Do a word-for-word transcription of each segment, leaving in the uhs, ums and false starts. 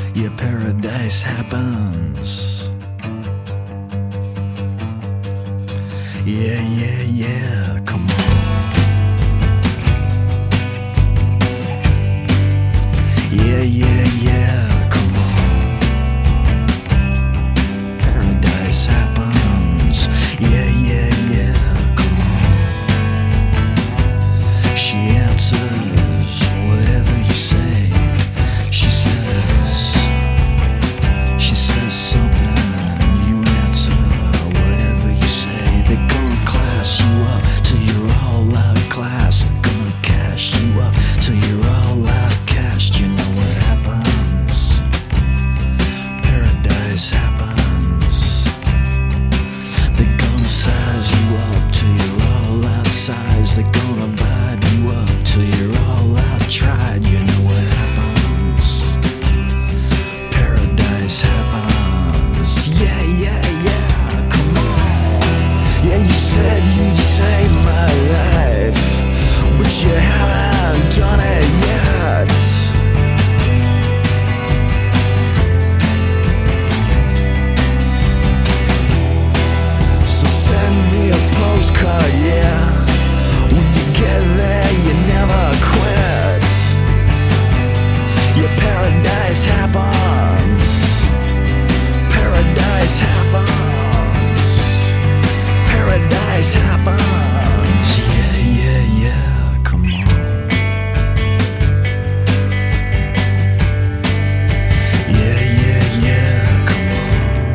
Your paradise happens. Yeah, yeah, yeah, come on. Yeah, yeah, yeah, come on. Paradise happens. Yeah, yeah, yeah, come on. She answers whatever you say. She says, she says something, you answer whatever you say. They're gonna class you up till you're all outclassed. Gonna cash you up till you're all outcast. You know what happens? Paradise happens. They're gonna size you up till you're all outsized. They're gonna vibe you up till you're all out-tried. You know what happens? Paradise happens. Yeah, yeah, yeah, come on. Yeah, you said you'd save my life, but you haven't done it yet. So send me a postcard, yeah. When you get there, you never quit. Your paradise happens. Paradise happens. Paradise happens. Yeah, yeah, yeah, come on. Yeah, yeah, yeah, come on.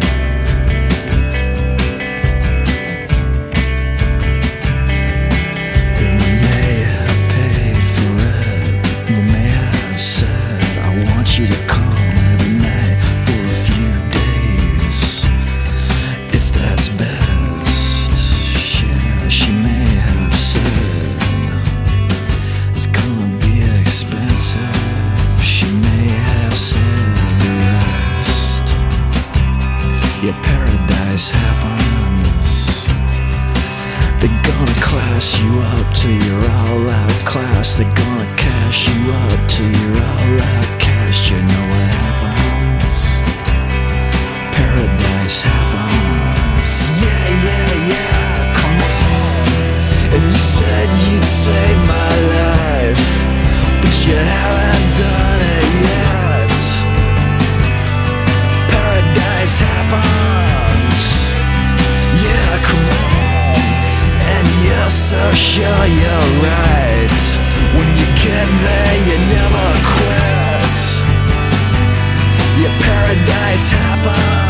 Then we may have paid for it. We may have said, I want you to come every night for a few days, if that's best. Yeah, she may have said, it's gonna be expensive. She may have said the rest. Yeah, paradise happens. They're gonna class you up till you're all outclassed. They're gonna cash you up till you're all outcast. You know what happens? Paradise happens. Yeah, yeah, yeah, come on. And you said you'd save my life, but you haven't done it yet. Paradise happens. Yeah, come on. And you're so sure you're right. When you get there, you never quit. Your paradise happens.